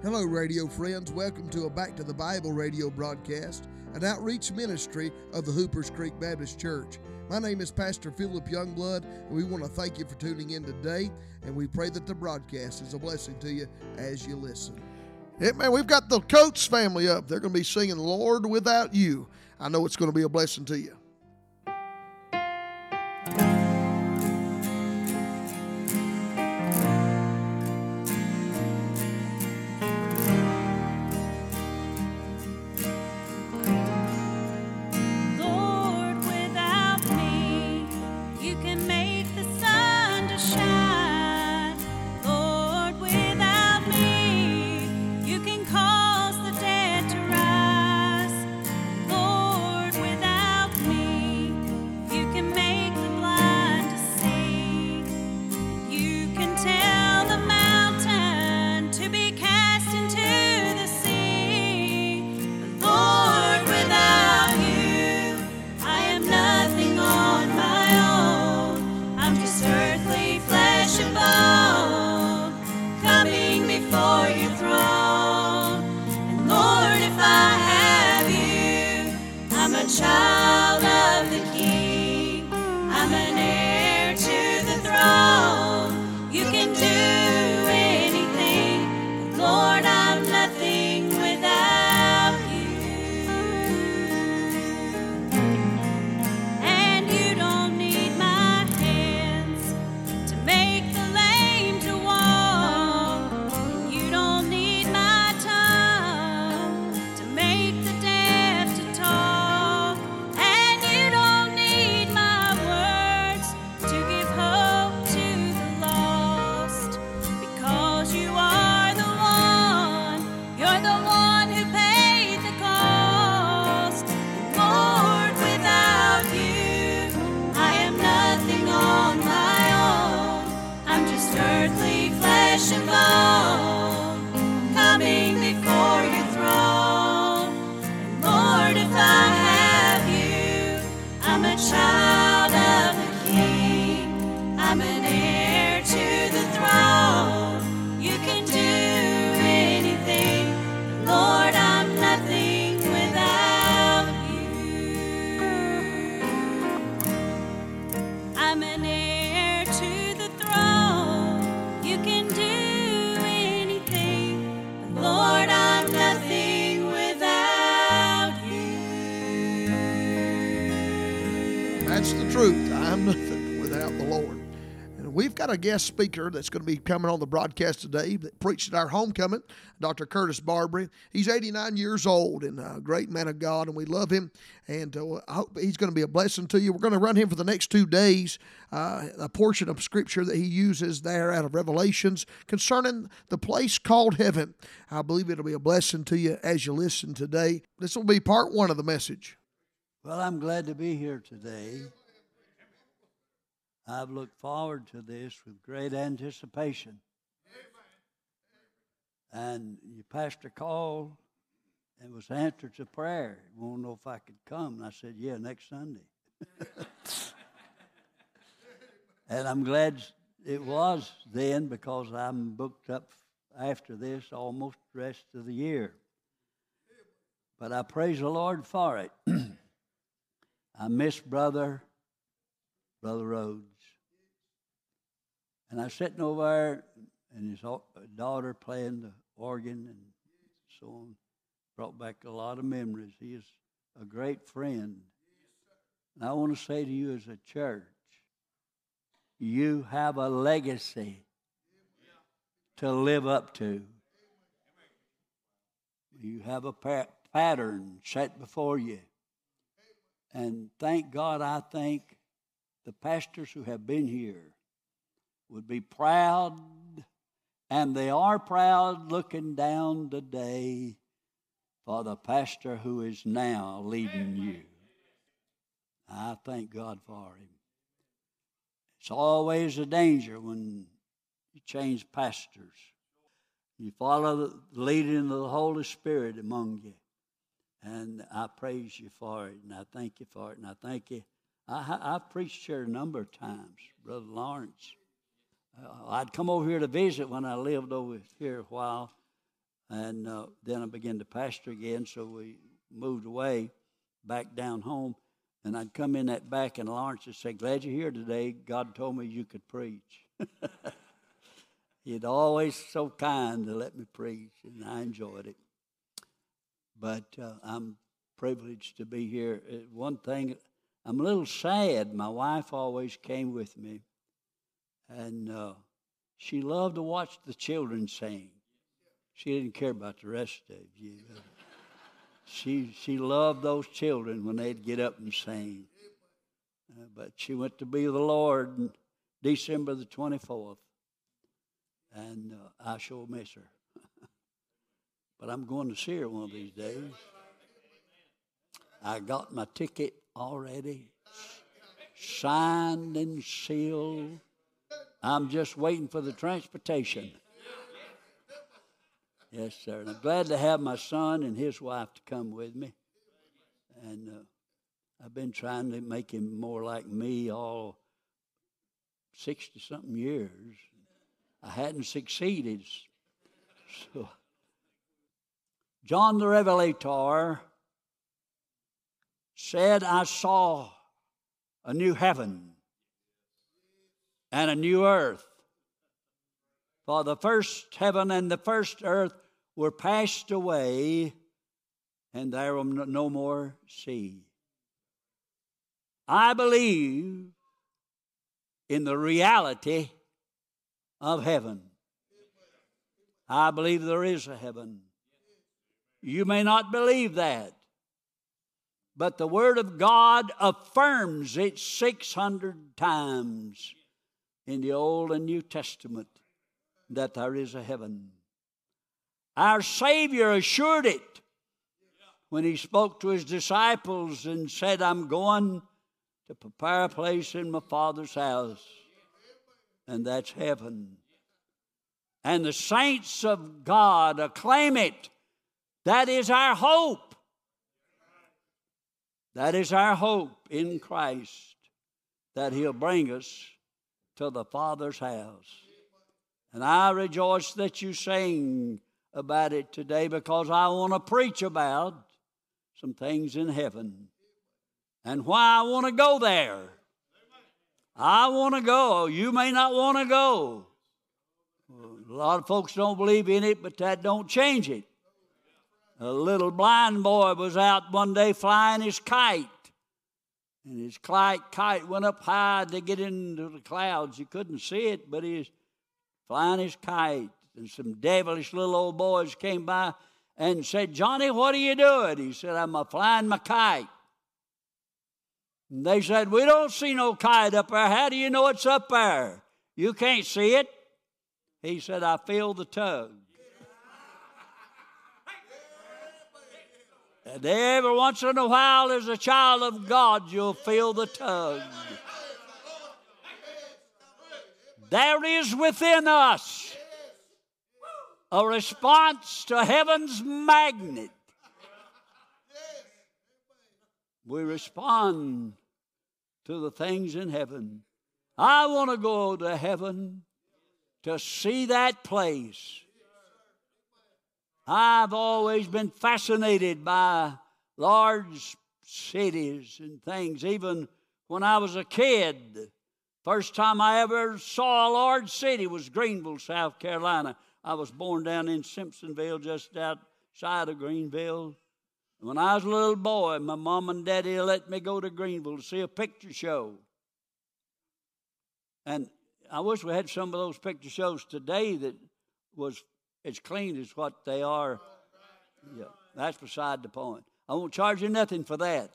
Hello, radio friends. Welcome to a Back to the Bible radio broadcast, an outreach ministry of the Hoopers Creek Baptist Church. My name is Pastor Philip Youngblood, and we want to thank you for tuning in today, and we pray that the broadcast is a blessing to you as you listen. Yeah, man, we've got the Coates family up. They're going to be singing Lord Without You. I know it's going to be a blessing to you. Child of the King, I'm an heir to the throne. You can do anything, but Lord, I'm nothing without you. And you don't need my hands to make the lame to walk. And you don't need my tongue to make the deaf to talk. Flesh and bone, coming before your throne. And Lord, if I have you, I'm a child of the King. I'm an heir to the throne. You can do anything, but Lord, I'm nothing without you. I'm an heir to the throne. You can do anything, but Lord, I'm nothing without you. That's the truth. I'm nothing without the Lord. And we've got a guest speaker that's going to be coming on the broadcast today that preached at our homecoming, Dr. Curtis Barbary. He's 89 years old and a great man of God, and we love him. And I hope he's going to be a blessing to you. We're going to run him for the next 2 days, a portion of Scripture that he uses there out of Revelations concerning the place called heaven. I believe it'll be a blessing to you as you listen today. This will be part 1 of the message. Well, I'm glad to be here today. I've looked forward to this with great anticipation. And your pastor called and was answered to prayer. He wanted to know if I could come. And I said, yeah, next Sunday. And I'm glad it was then, because I'm booked up after this almost the rest of the year. But I praise the Lord for it. I miss Brother Rhodes. And I was sitting over there, and his daughter playing the organ and so on. Brought back a lot of memories. He is a great friend. And I want to say to you as a church, you have a legacy to live up to. You have a pattern set before you. And thank God, I think the pastors who have been here would be proud, and they are proud looking down today for the pastor who is now leading you. I thank God for him. It's always a danger when you change pastors. You follow the leading of the Holy Spirit among you. And I praise you for it, and I thank you for it, and I thank you. I've preached here a number of times, Brother Lawrence. I'd come over here to visit when I lived over here a while. And then I began to pastor again, so we moved away back down home. And I'd come in that back, and Lawrence would say, "Glad you're here today. God told me you could preach." He'd always so kind to let me preach, and I enjoyed it. But I'm privileged to be here. One thing, I'm a little sad. My wife always came with me, and she loved to watch the children sing. She didn't care about the rest of you. She loved those children when they'd get up and sing. But she went to be with the Lord on December the 24th. And I sure miss her. But I'm going to see her one of these days. I got my ticket already, signed and sealed. I'm just waiting for the transportation. Yes, sir. And I'm glad to have my son and his wife to come with me. And I've been trying to make him more like me all 60-something years. I hadn't succeeded. So, John the Revelator said, "I saw a new heaven and a new earth. For the first heaven and the first earth were passed away, and there was no more sea." I believe in the reality of heaven. I believe there is a heaven. You may not believe that, but the Word of God affirms it 600 times in the Old and New Testament that there is a heaven. Our Savior assured it when He spoke to His disciples and said, "I'm going to prepare a place in my Father's house," and that's heaven. And the saints of God acclaim it. That is our hope. That is our hope in Christ, that He'll bring us to the Father's house. And I rejoice that you sing about it today, because I want to preach about some things in heaven and why I want to go there. I want to go. You may not want to go. A lot of folks don't believe in it, but that don't change it. A little blind boy was out one day flying his kite, and his kite went up high to get into the clouds. You couldn't see it, but he was flying his kite, and some devilish little old boys came by and said, "Johnny, what are you doing?" He said, "I'm flying my kite." And they said, "We don't see no kite up there. How do you know it's up there? You can't see it." He said, "I feel the tug." And every once in a while, as a child of God, you'll feel the tug. There is within us a response to heaven's magnet. We respond to the things in heaven. I want to go to heaven to see that place. I've always been fascinated by large cities and things. Even when I was a kid, first time I ever saw a large city was Greenville, South Carolina. I was born down in Simpsonville, just outside of Greenville. When I was a little boy, my mom and daddy let me go to Greenville to see a picture show. And I wish we had some of those picture shows today that was as clean as what they are. Yeah, that's beside the point. I won't charge you nothing for that.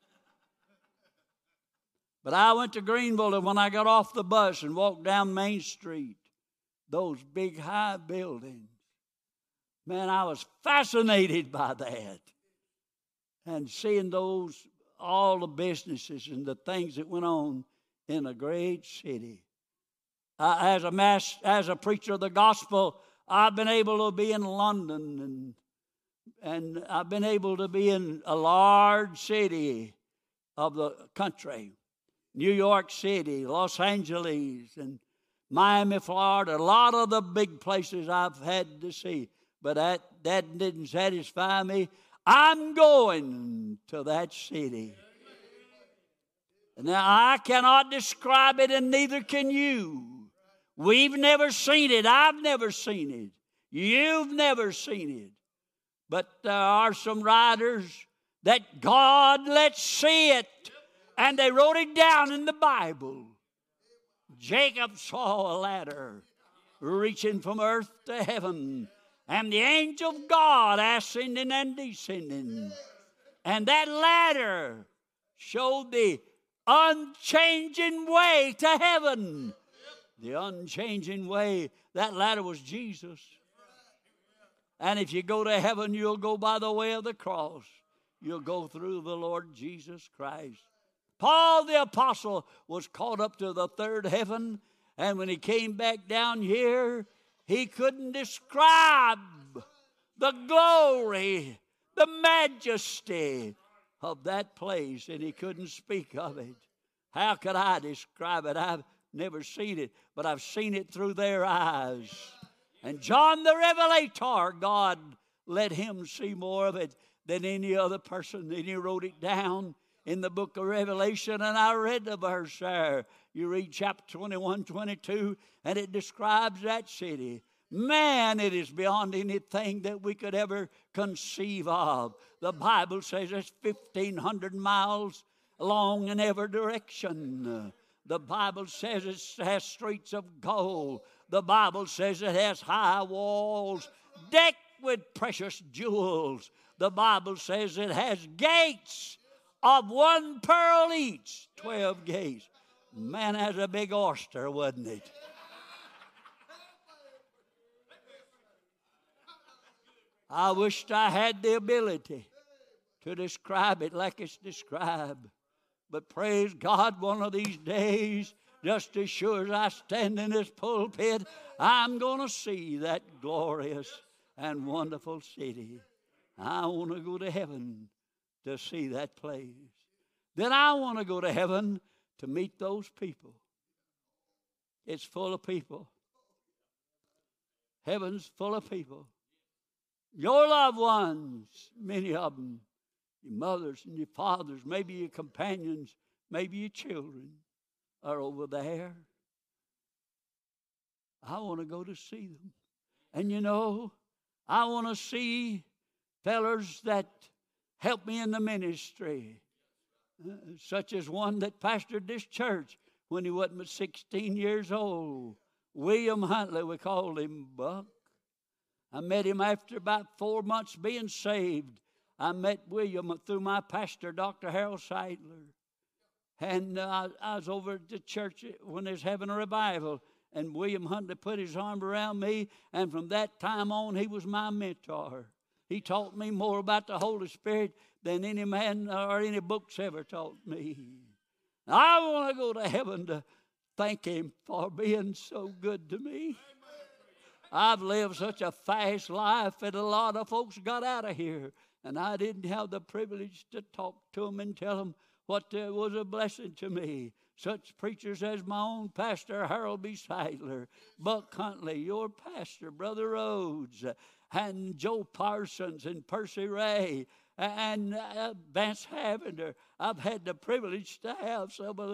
But I went to Greenville, and when I got off the bus and walked down Main Street, those big high buildings, man, I was fascinated by that. And seeing those, all the businesses and the things that went on in a great city. As a preacher of the gospel, I've been able to be in London, and I've been able to be in a large city of the country. New York City, Los Angeles, and Miami, Florida. A lot of the big places I've had to see. But that didn't satisfy me. I'm going to that city. Now, I cannot describe it, and neither can you. We've never seen it. I've never seen it. You've never seen it. But there are some writers that God lets see it, and they wrote it down in the Bible. Jacob saw a ladder reaching from earth to heaven, and the angel of God ascending and descending. And that ladder showed the unchanging way to heaven. The unchanging way, that ladder was Jesus. And if you go to heaven, you'll go by the way of the cross. You'll go through the Lord Jesus Christ. Paul the apostle was caught up to the third heaven, and when he came back down here, he couldn't describe the glory, the majesty of that place, and he couldn't speak of it. How could I describe it? I've never seen it, but I've seen it through their eyes. And John the Revelator, God let him see more of it than any other person, and he wrote it down in the book of Revelation, and I read the verse there. You read chapter 21, 22, and it describes that city. Man, it is beyond anything that we could ever conceive of. The Bible says it's 1,500 miles long in every direction. The Bible says it has streets of gold. The Bible says it has high walls decked with precious jewels. The Bible says it has gates of one pearl each, 12 gates. Man, that's a big oyster, wasn't it? I wished I had the ability to describe it like it's described. But praise God, one of these days, just as sure as I stand in this pulpit, I'm going to see that glorious and wonderful city. I want to go to heaven to see that place. Then I want to go to heaven to meet those people. It's full of people. Heaven's full of people. Your loved ones, many of them, your mothers and your fathers, maybe your companions, maybe your children are over there. I want to go to see them. And you know, I want to see fellers that help me in the ministry, such as one that pastored this church when he wasn't but 16 years old. William Huntley, we called him Buck. I met him after about 4 months being saved. I met William through my pastor, Dr. Harold Seidler. And I was over at the church when they was having a revival. And William Huntley put his arm around me. And from that time on, he was my mentor. He taught me more about the Holy Spirit than any man or any books ever taught me. I want to go to heaven to thank him for being so good to me. I've lived such a fast life that a lot of folks got out of here, and I didn't have the privilege to talk to them and tell them what was a blessing to me. Such preachers as my own pastor, Harold B. Seidler, Buck Huntley, your pastor, Brother Rhodes, and Joe Parsons and Percy Ray, and Vance Havender. I've had the privilege to have some of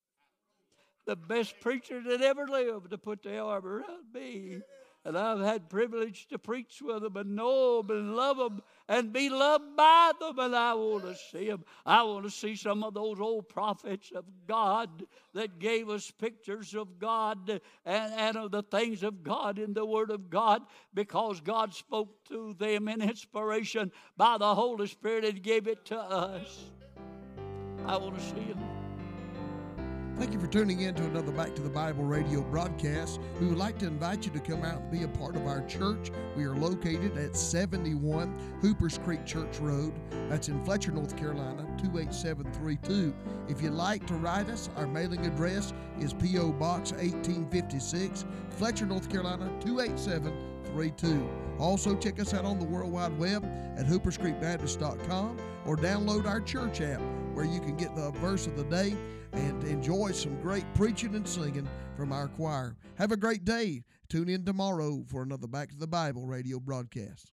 the best preachers that ever lived to put their arm around me. And I've had privilege to preach with them and know them and love them and be loved by them. And I want to see them. I want to see some of those old prophets of God that gave us pictures of God and of the things of God in the Word of God, because God spoke to them in inspiration by the Holy Spirit and gave it to us. I want to see them. Thank you for tuning in to another Back to the Bible radio broadcast. We would like to invite you to come out and be a part of our church. We are located at 71 Hoopers Creek Church Road. That's in Fletcher, North Carolina, 28732. If you'd like to write us, our mailing address is P.O. Box 1856, Fletcher, North Carolina, 28732. Also, check us out on the World Wide Web at hooperscreekbaptist.com or download our church app where you can get the verse of the day and enjoy some great preaching and singing from our choir. Have a great day. Tune in tomorrow for another Back to the Bible radio broadcast.